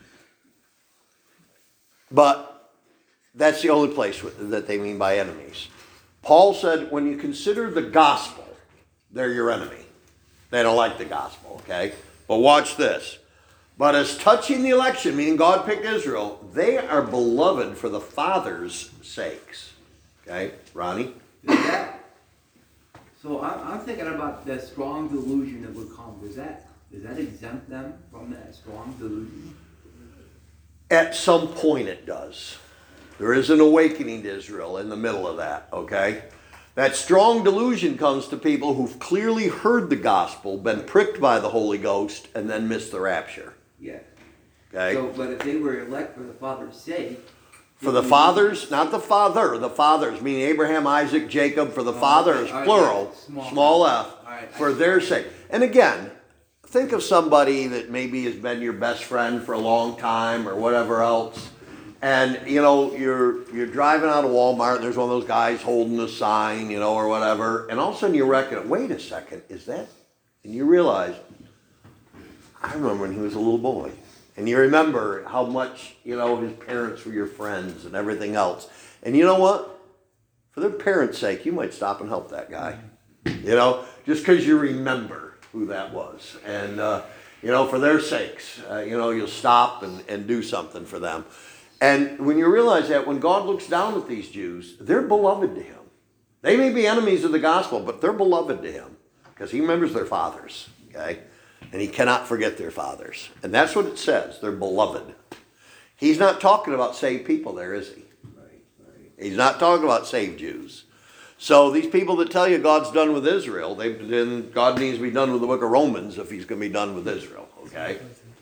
But that's the only place that they mean by enemies. Paul said, when you consider the gospel, they're your enemy. They don't like the gospel, okay? But watch this. But as touching the election, meaning God picked Israel, they are beloved for the Father's sakes. Okay, Ronnie? Does that, so I'm, I'm thinking about the strong delusion that would come. Does that, does that exempt them from that strong delusion? At some point it does. There is an awakening to Israel in the middle of that, okay? That strong delusion comes to people who've clearly heard the gospel, been pricked by the Holy Ghost, and then missed the rapture. Yeah. Okay? So, but if they were elect for the Father's sake. For the fathers, not the father, the fathers, meaning Abraham, Isaac, Jacob, for the Oh, fathers, okay. All right, plural, yeah. Small small f. f, All right. for their sake. And again, think of somebody that maybe has been your best friend for a long time or whatever else. And, you know, you're you're driving out of Walmart, and there's one of those guys holding a sign, you know, or whatever. And all of a sudden you reckon, wait a second, is that? And you realize, I remember when he was a little boy. And you remember how much, you know, his parents were your friends and everything else. And you know what? For their parents' sake, you might stop and help that guy. You know, just because you remember who that was. And, uh, you know, for their sakes, uh, you know, you'll stop and, and do something for them. And when you realize that, when God looks down at these Jews, they're beloved to him. They may be enemies of the gospel, but they're beloved to him because he remembers their fathers, okay? And he cannot forget their fathers. And that's what it says. They're beloved. He's not talking about saved people there, is he? He's not talking about saved Jews. So these people that tell you God's done with Israel, they then God needs to be done with the book of Romans if he's going to be done with Israel. Okay?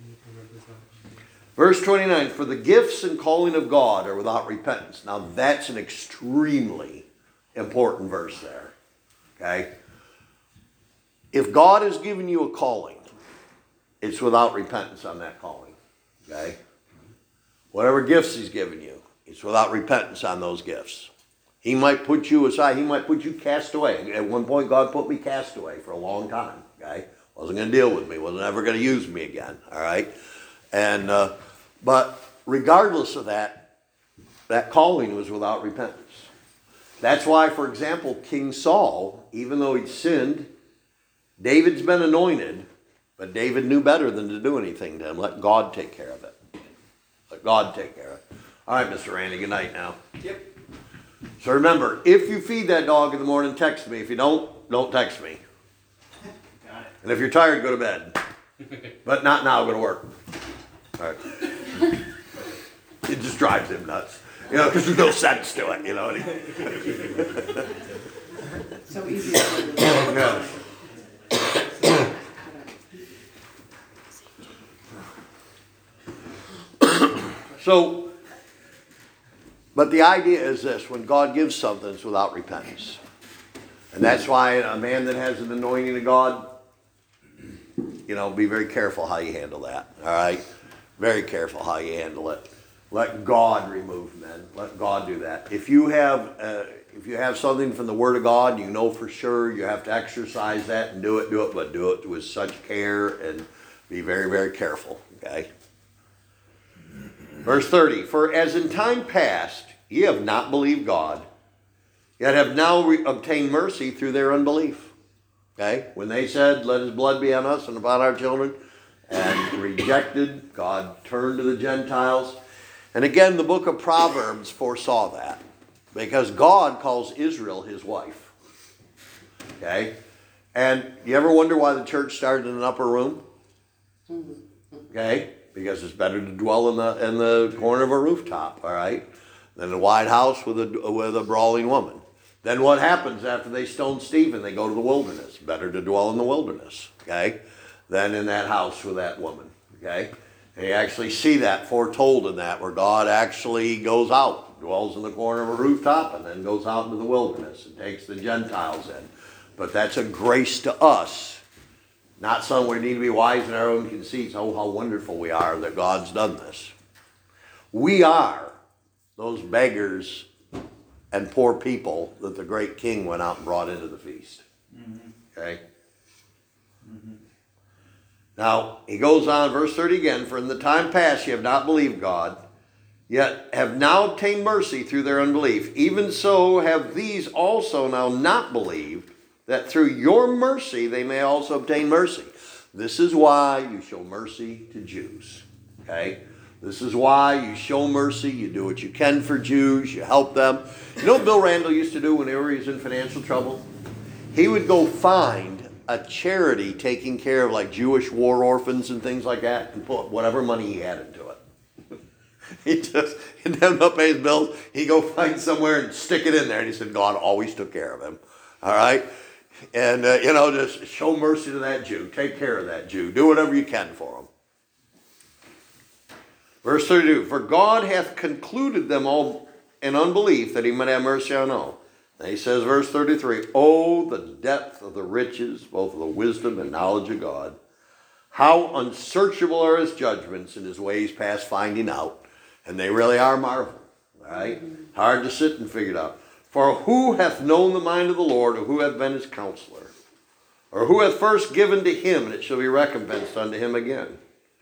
Verse twenty-nine, for the gifts and calling of God are without repentance. Now that's an extremely important verse there. Okay? If God has given you a calling, it's without repentance on that calling. Okay? Whatever gifts he's given you, it's without repentance on those gifts. He might put you aside. He might put you cast away. At one point, God put me cast away for a long time. Okay? Wasn't going to deal with me. Wasn't ever going to use me again. All right? And, uh, but regardless of that, that calling was without repentance. That's why, for example, King Saul, even though he'd sinned, David's been anointed, but David knew better than to do anything to him. Let God take care of it. Let God take care of it. All right, Mister Randy, good night now. Yep. So remember, if you feed that dog in the morning, text me. If you don't, don't text me. Got it. And if you're tired, go to bed. But not now, go to work. All right. It just drives him nuts. You know, because there's no sense to it, you know. So easy to do. Yeah. So, but the idea is this, when God gives something, it's without repentance. And that's why a man that has an anointing of God, you know, be very careful how you handle that, all right? Very careful how you handle it. Let God remove men. Let God do that. If you have uh, if you have something from the Word of God, you know for sure you have to exercise that and do it, do it, but do it with such care and be very, very careful, okay? Verse thirty, for as in time past ye have not believed God, yet have now re- obtained mercy through their unbelief. Okay? When they said, let his blood be on us and upon our children, and rejected, God turned to the Gentiles. And again, the book of Proverbs foresaw that, because God calls Israel his wife. Okay? And you ever wonder why the church started in an upper room? Okay? Because it's better to dwell in the in the corner of a rooftop, all right, than a wide house with a with a brawling woman. Then what happens after they stone Stephen? They go to the wilderness. Better to dwell in the wilderness, okay, than in that house with that woman, okay. And you actually see that foretold in that, where God actually goes out, dwells in the corner of a rooftop, and then goes out into the wilderness and takes the Gentiles in. But that's a grace to us. Not something we need to be wise in our own conceits. Oh, how wonderful we are that God's done this. We are those beggars and poor people that the great king went out and brought into the feast. Mm-hmm. Okay? Mm-hmm. Now, he goes on, verse thirty again, for in the time past ye have not believed God, yet have now obtained mercy through their unbelief. Even so have these also now not believed, that through your mercy they may also obtain mercy. This is why you show mercy to Jews. Okay? This is why you show mercy. You do what you can for Jews. You help them. You know what Bill Randall used to do whenever he was in financial trouble? He would go find a charity taking care of like Jewish war orphans and things like that and put whatever money he had into it. He just, he'd have not pay his bills. He'd go find somewhere and stick it in there. And he said, God always took care of him. All right? And, uh, you know, just show mercy to that Jew. Take care of that Jew. Do whatever you can for him. Verse thirty-two, for God hath concluded them all in unbelief, that he might have mercy on all. And he says, verse thirty-three, oh, the depth of the riches, both of the wisdom and knowledge of God. How unsearchable are his judgments, and his ways past finding out. And they really are marvel. All right? Hard to sit and figure it out. For who hath known the mind of the Lord, or who hath been his counselor? Or who hath first given to him, and it shall be recompensed unto him again?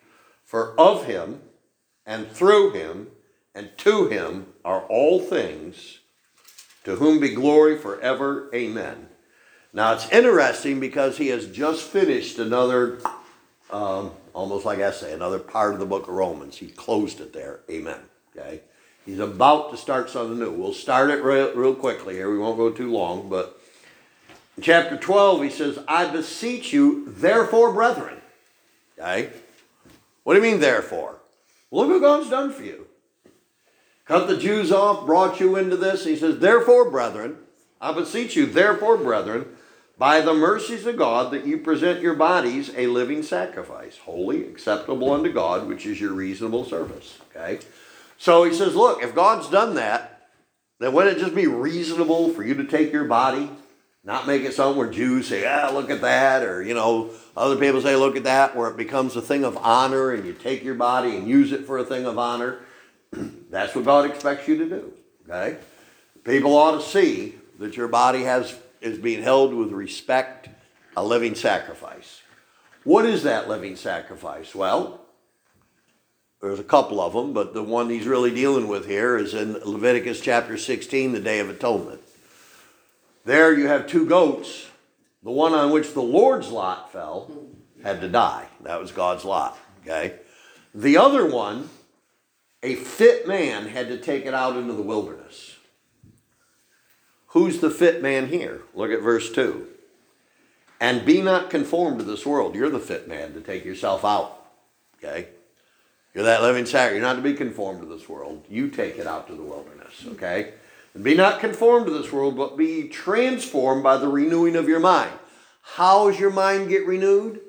For of him, and through him, and to him are all things, to whom be glory forever. Amen. Now it's interesting because he has just finished another, um, almost like essay, another part of the book of Romans. He closed it there. Amen. Okay. He's about to start something new. We'll start it real, real quickly here. We won't go too long, but in chapter twelve he says, I beseech you, therefore, brethren. Okay. What do you mean, therefore? Look what God's done for you. Cut the Jews off, brought you into this. He says, therefore, brethren, I beseech you, therefore, brethren, by the mercies of God, that you present your bodies a living sacrifice, holy, acceptable unto God, which is your reasonable service. Okay? So he says, look, if God's done that, then wouldn't it just be reasonable for you to take your body, not make it something where Jews say, ah, look at that, or, you know, other people say, look at that, where it becomes a thing of honor, and you take your body and use it for a thing of honor. That's what God expects you to do, okay? People ought to see that your body has is being held with respect, a living sacrifice. What is that living sacrifice? Well, there's a couple of them, but the one he's really dealing with here is in Leviticus chapter sixteen, the Day of Atonement. There you have two goats. The one on which the Lord's lot fell had to die. That was God's lot, okay? The other one, a fit man had to take it out into the wilderness. Who's the fit man here? Look at verse two. And be not conformed to this world. You're the fit man to take yourself out, okay? You're that living sacrifice. You're not to be conformed to this world. You take it out to the wilderness, okay? And be not conformed to this world, but be transformed by the renewing of your mind. How does your mind get renewed?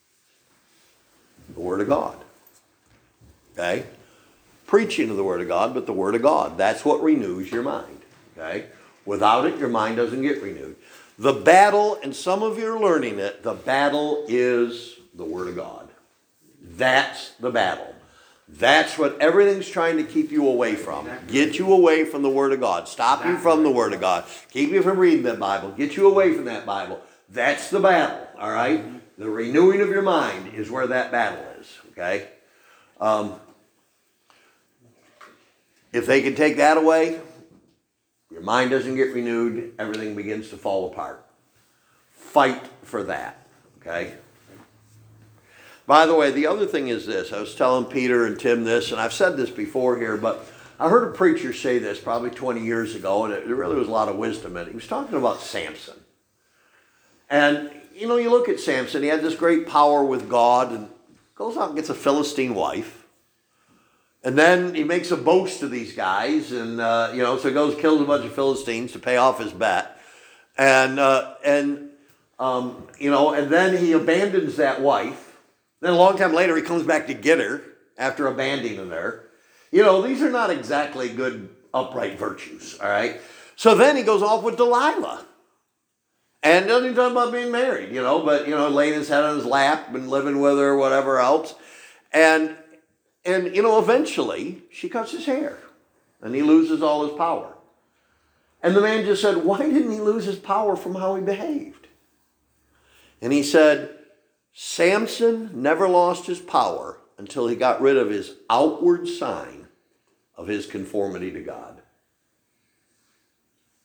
The Word of God. Okay? Preaching of the Word of God, but the Word of God. That's what renews your mind. Okay? Without it, your mind doesn't get renewed. The battle, and some of you are learning it, the battle is the Word of God. That's the battle. That's what everything's trying to keep you away from. Get you away from the Word of God. Stop you from the Word of God. Keep you from reading that Bible. Get you away from that Bible. That's the battle, all right? The renewing of your mind is where that battle is, okay? Um, if they can take that away, your mind doesn't get renewed, everything begins to fall apart. Fight for that, okay? By the way, the other thing is this. I was telling Peter and Tim this, and I've said this before here, but I heard a preacher say this probably twenty years ago, and it, there really was a lot of wisdom in it. He was talking about Samson. And, you know, you look at Samson, he had this great power with God, and goes out and gets a Philistine wife. And then he makes a boast to these guys, and, uh, you know, so he goes kills a bunch of Philistines to pay off his bet. And, uh, and um, you know, and then he abandons that wife. Then a long time later, he comes back to get her after abandoning her. You know, these are not exactly good, upright virtues, all right? So then he goes off with Delilah. And doesn't even talk about being married, you know, but, you know, laying his head on his lap and living with her or whatever else. And, and you know, eventually, she cuts his hair. And he loses all his power. And the man just said, why didn't he lose his power from how he behaved? And he said, Samson never lost his power until he got rid of his outward sign of his conformity to God.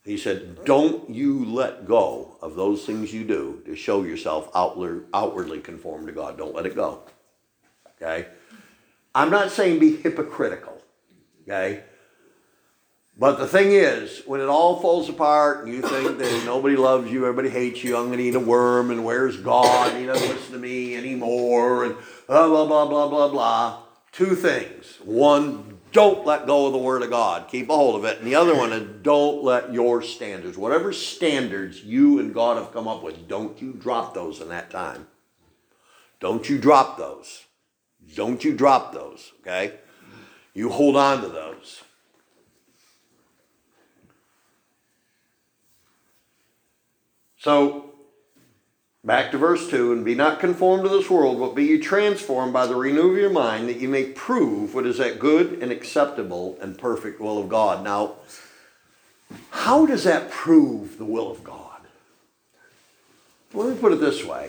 He said, don't you let go of those things you do to show yourself outward, outwardly conformed to God. Don't let it go. Okay? I'm not saying be hypocritical. Okay? But the thing is, when it all falls apart and you think that nobody loves you, everybody hates you, I'm going to eat a worm, and where's God? He doesn't listen to me anymore, and blah, blah, blah, blah, blah, blah. Two things. One, don't let go of the Word of God. Keep a hold of it. And the other one is don't let your standards, whatever standards you and God have come up with, don't you drop those in that time. Don't you drop those. Don't you drop those, okay? You hold on to those. So, back to verse two, and be not conformed to this world, but be ye transformed by the renewal of your mind, that ye may prove what is that good and acceptable and perfect will of God. Now, how does that prove the will of God? Let me put it this way.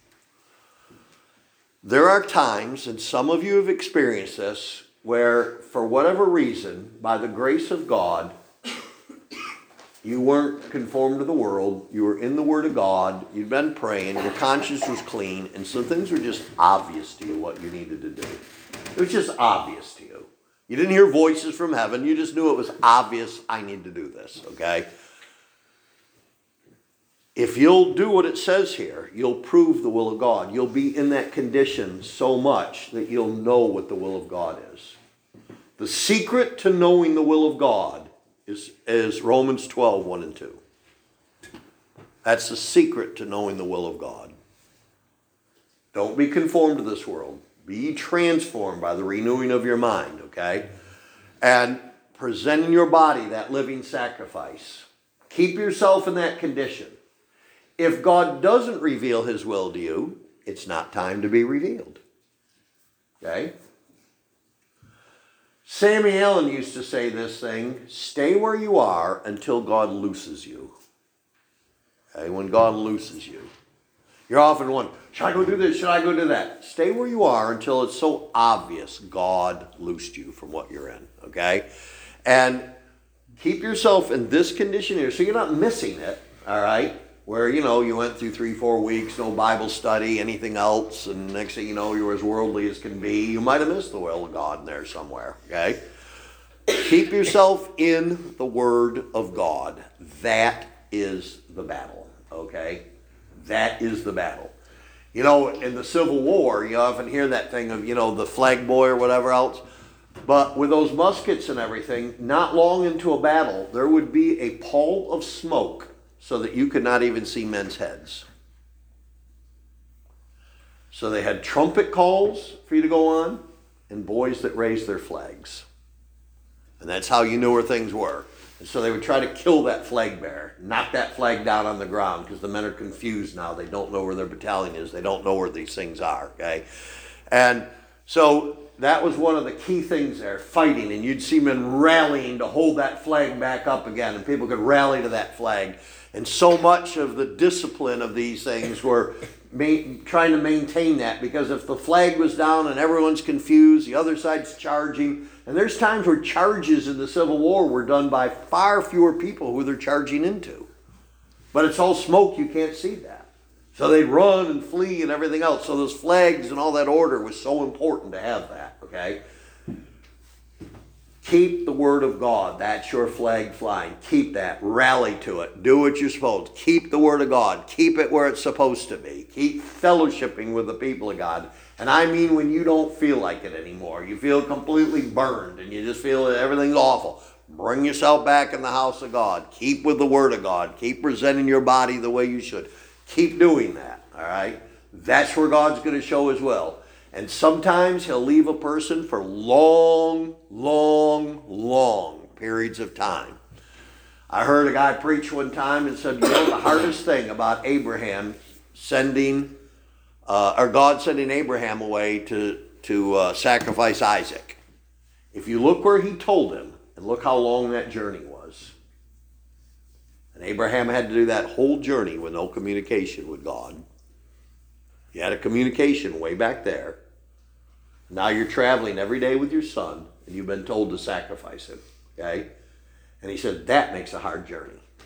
There are times, and some of you have experienced this, where for whatever reason, by the grace of God, you weren't conformed to the world. You were in the Word of God. You'd been praying. Your conscience was clean. And some things were just obvious to you what you needed to do. It was just obvious to you. You didn't hear voices from heaven. You just knew it was obvious, I need to do this, okay? If you'll do what it says here, you'll prove the will of God. You'll be in that condition so much that you'll know what the will of God is. The secret to knowing the will of God Is, is Romans twelve, one and two. That's the secret to knowing the will of God. Don't be conformed to this world. Be transformed by the renewing of your mind, okay? And presenting your body that living sacrifice. Keep yourself in that condition. If God doesn't reveal his will to you, it's not time to be revealed. Okay? Sammy Allen used to say this thing, stay where you are until God looses you. Okay, when God looses you. You're often wondering, should I go do this? Should I go do that? Stay where you are until it's so obvious God loosed you from what you're in. Okay? And keep yourself in this condition here so you're not missing it. All right? Where, you know, you went through three, four weeks, no Bible study, anything else, and next thing you know, you're as worldly as can be. You might have missed the will of God in there somewhere, okay? Keep yourself in the Word of God. That is the battle, okay? That is the battle. You know, in the Civil War, you often hear that thing of, you know, the flag boy or whatever else. But with those muskets and everything, not long into a battle, there would be a pall of smoke so that you could not even see men's heads. So they had trumpet calls for you to go on, and boys that raised their flags. And that's how you knew where things were. And so they would try to kill that flag bearer, knock that flag down on the ground, because the men are confused now. They don't know where their battalion is. They don't know where these things are, okay? And so that was one of the key things there, fighting. And you'd see men rallying to hold that flag back up again, and people could rally to that flag. And so much of the discipline of these things were ma- trying to maintain that, because if the flag was down and everyone's confused, the other side's charging. And there's times where charges in the Civil War were done by far fewer people who they're charging into. But it's all smoke, you can't see that. So they'd run and flee and everything else. So those flags and all that order was so important to have that, okay? Keep the Word of God. That's your flag flying. Keep that. Rally to it. Do what you're supposed to. Keep the Word of God. Keep it where it's supposed to be. Keep fellowshipping with the people of God. And I mean when you don't feel like it anymore. You feel completely burned and you just feel that everything's awful. Bring yourself back in the house of God. Keep with the Word of God. Keep presenting your body the way you should. Keep doing that. All right? That's where God's going to show his will. And sometimes he'll leave a person for long, long, long periods of time. I heard a guy preach one time and said, you know, the hardest thing about Abraham sending, uh, or God sending Abraham away to, to uh, sacrifice Isaac. If you look where he told him, and look how long that journey was. And Abraham had to do that whole journey with no communication with God. He had a communication way back there. Now you're traveling every day with your son, and you've been told to sacrifice him, okay? And he said, that makes a hard journey.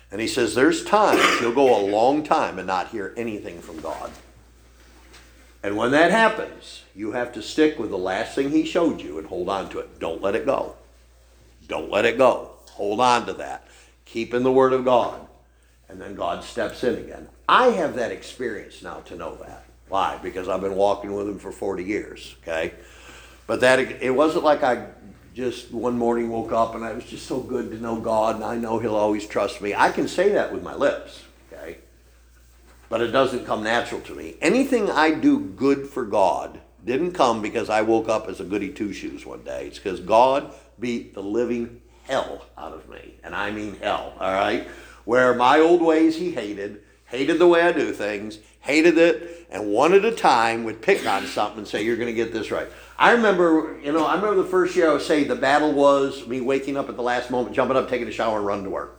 And he says there's times you'll go a long time and not hear anything from God. And when that happens, you have to stick with the last thing he showed you and hold on to it. Don't let it go. Don't let it go. Hold on to that. Keep in the Word of God. And then God steps in again. I have that experience now to know that. Why? Because I've been walking with him for forty years, okay? But that it wasn't like I just one morning woke up and I was just so good to know God and I know he'll always trust me. I can say that with my lips, okay? But it doesn't come natural to me. Anything I do good for God didn't come because I woke up as a goody two-shoes one day. It's because God beat the living hell out of me. And I mean hell, all right? Where my old ways he hated, hated the way I do things, hated it, and one at a time would pick on something and say, you're going to get this right. I remember, you know, I remember the first year I was saved, the battle was me waking up at the last moment, jumping up, taking a shower, and running to work.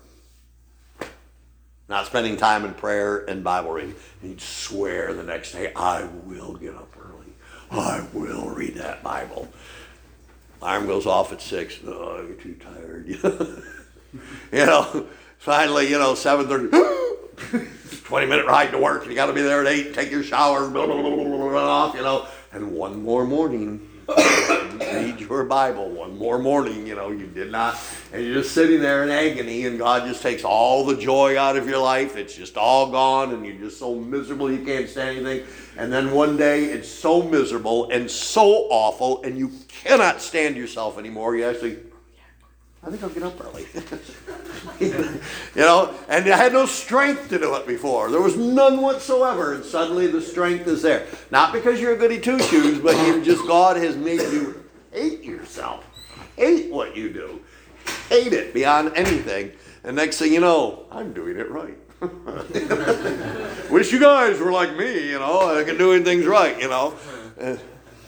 Not spending time in prayer and Bible reading. And he'd swear the next day, I will get up early. I will read that Bible. Alarm goes off at six. Oh, you're too tired. You know, finally, you know, seven thirty. twenty minute ride to work. And you got to be there at eight. Take your shower. Blah, blah, blah, blah, blah, blah, off, you know. And one more morning, read your Bible. One more morning, you know, you did not. And you're just sitting there in agony, and God just takes all the joy out of your life. It's just all gone, and you're just so miserable you can't stand anything. And then one day, it's so miserable and so awful, and you cannot stand yourself anymore. You actually, I think I'll get up early. You know, and I had no strength to do it before. There was none whatsoever, and suddenly the strength is there. Not because you're a goody two-shoes, but you just, God has made you hate yourself. Hate what you do. Hate it beyond anything. And next thing you know, I'm doing it right. Wish you guys were like me, you know, I can doing things right, you know. Uh,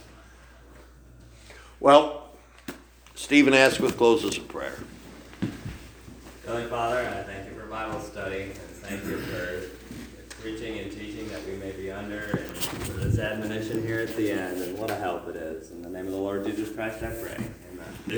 well, Stephen Asquith closes in prayer. Heavenly Father, I thank you for Bible study, and thank you for preaching and teaching that we may be under, and for this admonition here at the end, and what a help it is. In the name of the Lord Jesus Christ, I pray.